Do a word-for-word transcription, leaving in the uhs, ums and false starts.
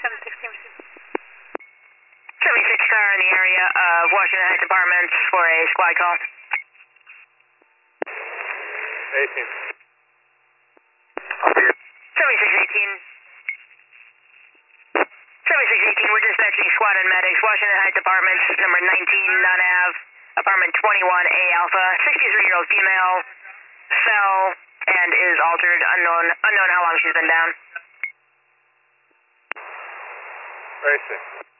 seventy-six car in the area of Washington Heights Apartments for a squad call. eighteen. seventy-six eighteen. seventy-six eighteen, we're dispatching squad and medics, Washington Heights Apartments, number nineteen, non-av, apartment twenty-one, A Alpha, sixty-three-year-old female, fell and is altered, unknown, unknown how long she's been down. Racing.